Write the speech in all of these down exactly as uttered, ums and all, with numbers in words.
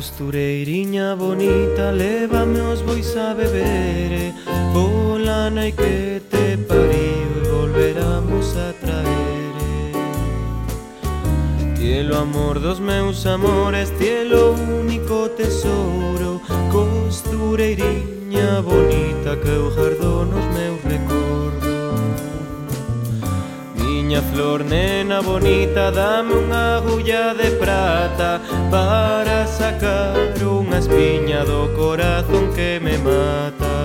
Costureiriña bonita, lévame os bois a beber, pola nai que te pariu e volveramos a traer. Tielo amor dos meus amores, tielo único tesouro, costureiriña bonita que eu gardo nos meus recordos. Miña flor, nena bonita, dame unha agulla de prata para sacar unha espiña do corazón que me mata.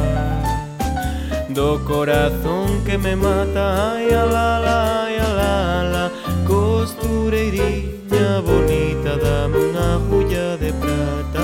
Do corazón que me mata, ai alala, ai alala. Costureiriña bonita, dame unha agulla de prata.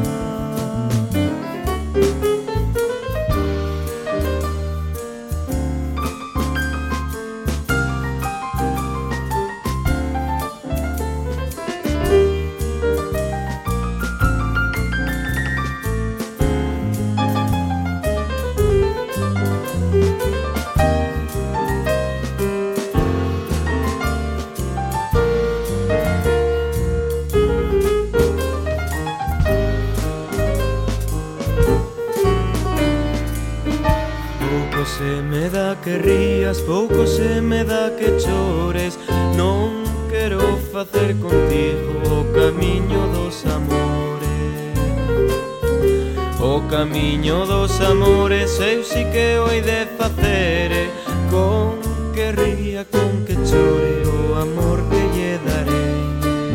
Pouco se me dá que rías, pouco se me dá que chores. Non quero facer contigo o camiño dos amores. O camiño dos amores eu si que o hei de facer, con que ría, con que chore o amor que lle darei.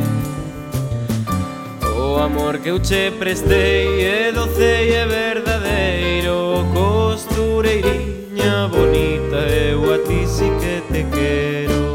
O amor que eu che prestei é doce e verdadeiro. Costureiriña bonita, eu a ti si que te quero.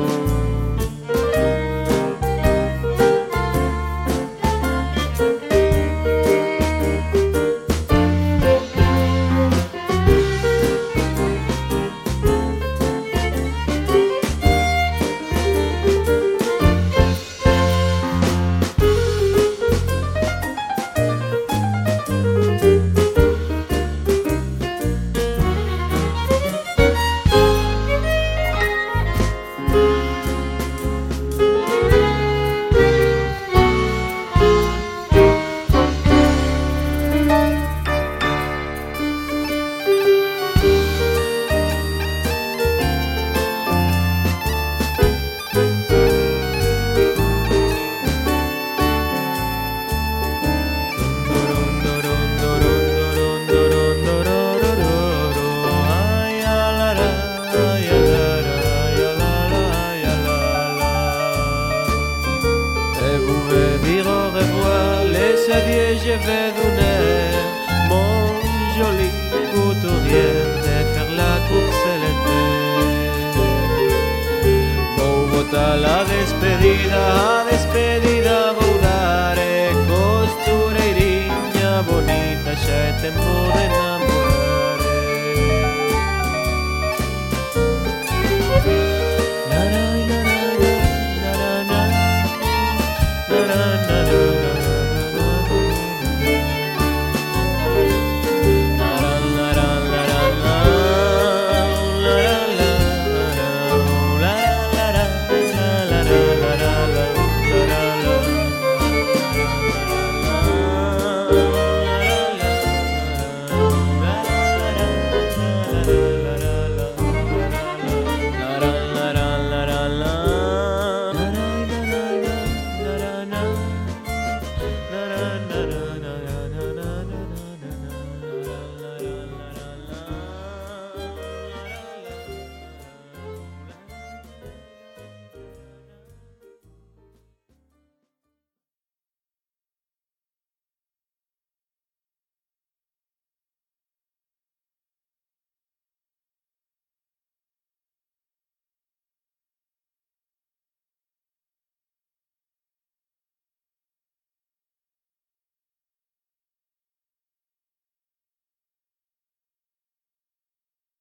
Je vais donner mon joli couturier de faire la course l'été. Vou botar la despedida, a despedida vou dar. Costureiriña bonita, xa é tempo de